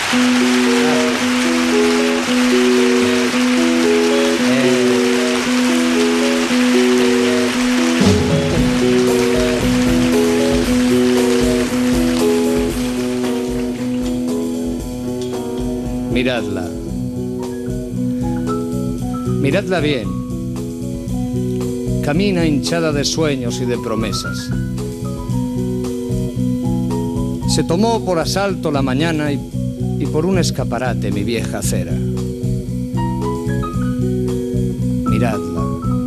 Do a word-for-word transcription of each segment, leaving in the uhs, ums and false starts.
Miradla. Miradla bien. Camina hinchada de sueños y de promesas. Se tomó por asalto la mañana y, y por un escaparate mi vieja acera. Miradla.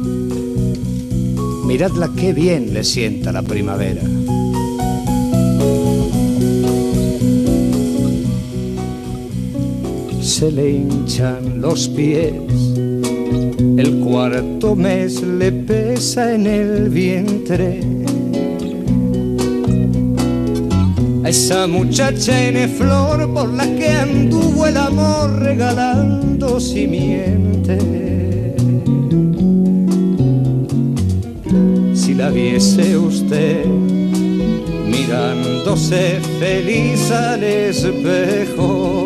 Miradla qué bien le sienta la primavera. Se le hinchan los pies, el cuarto mes le pesa en el vientre. A esa muchacha en flor por la que anduvo el amor regalando simiente. Si la viese usted mirándose feliz al espejo,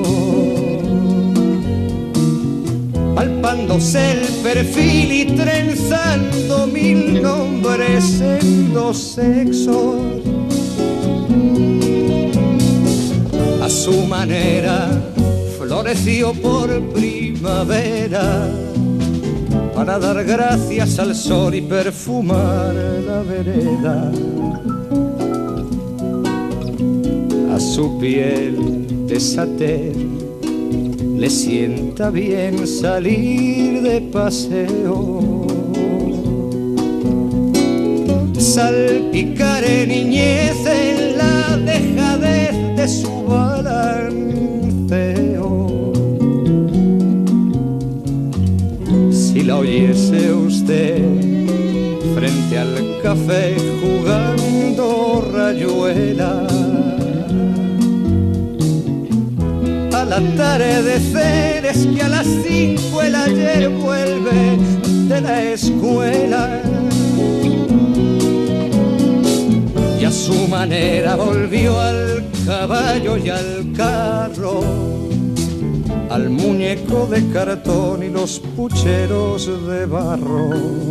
palpándose el perfil y trenzando mil nombres en los sexos, a su manera floreció por primavera para dar gracias al sol y perfumar la vereda. A su piel de satén le sienta bien salir de paseo, salpicar en niñez en la dejadez de su balanceo. Si la oyese usted frente al café jugando rayuela, al atardecer es que a las cinco el ayer vuelve de la escuela, y a su manera volvió al caballo y al carro, al muñeco de cartón y los pucheros de barro.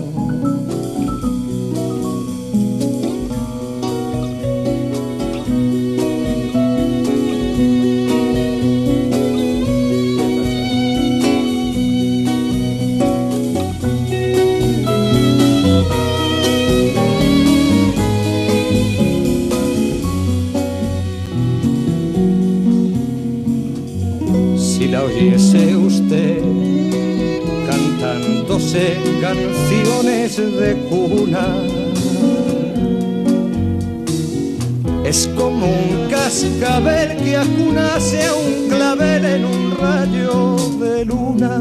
Si la oyese usted cantándose canciones de cuna, es como un cascabel que acunase a un clavel en un rayo de luna.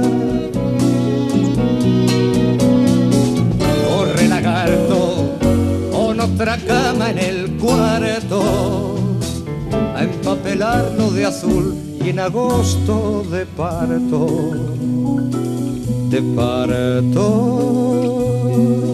Corre lagarto con otra cama en el cuarto a empapelarlo de azul, y en agosto de parto, de parto.